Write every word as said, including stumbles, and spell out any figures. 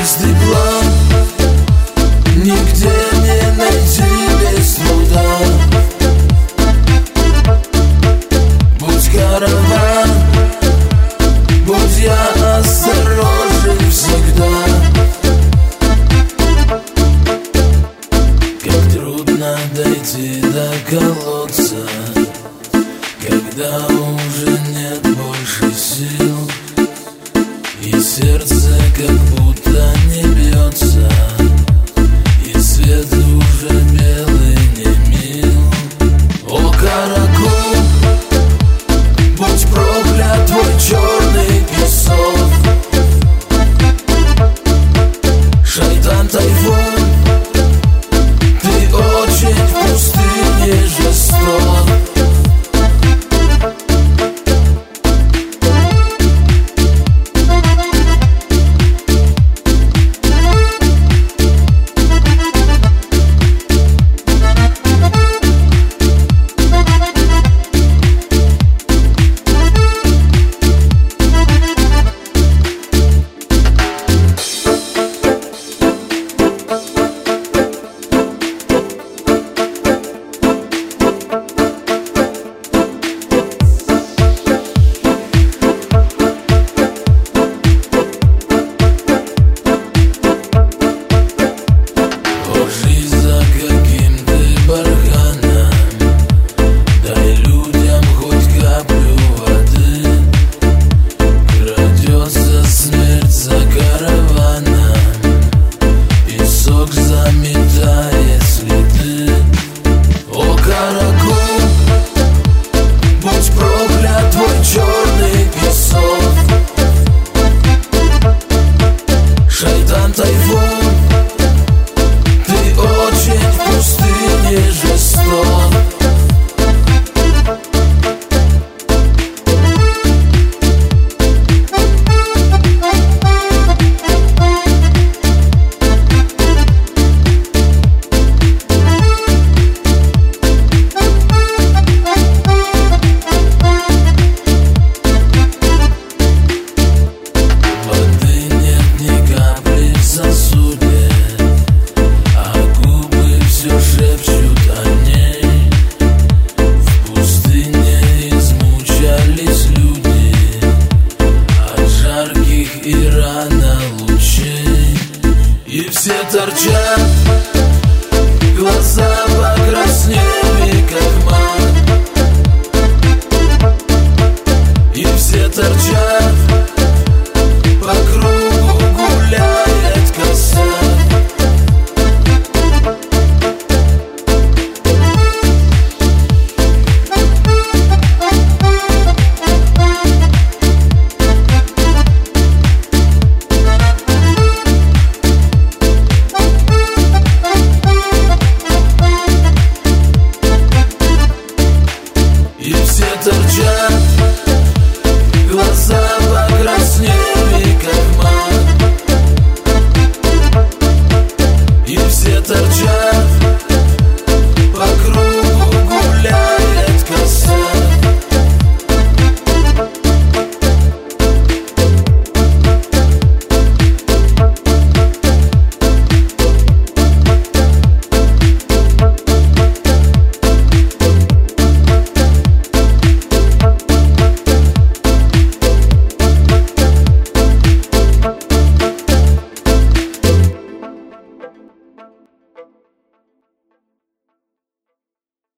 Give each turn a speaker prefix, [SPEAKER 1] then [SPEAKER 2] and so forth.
[SPEAKER 1] Чистый план нигде не найти без труда. Будь караван, будь я осторожен всегда. Как трудно дойти до колодца, когда уже нет больше сил, и сердце как будто не бьется, и свет уже белый не мил. О, каракул, будь проклят твой черный песок. Шайтан тайфун, ты очень в пустыне жесток. Заметая следы. О, каракул, будь проклят твой черный песок. Шайтан тайфун, ты очень в пустыне жесток. И рано лучей, и все торчат глаза.